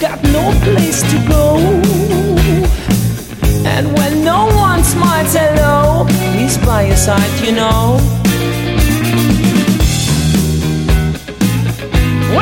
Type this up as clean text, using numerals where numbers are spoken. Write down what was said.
got no place to go. And when no one smiles hello, he's by your side, you know.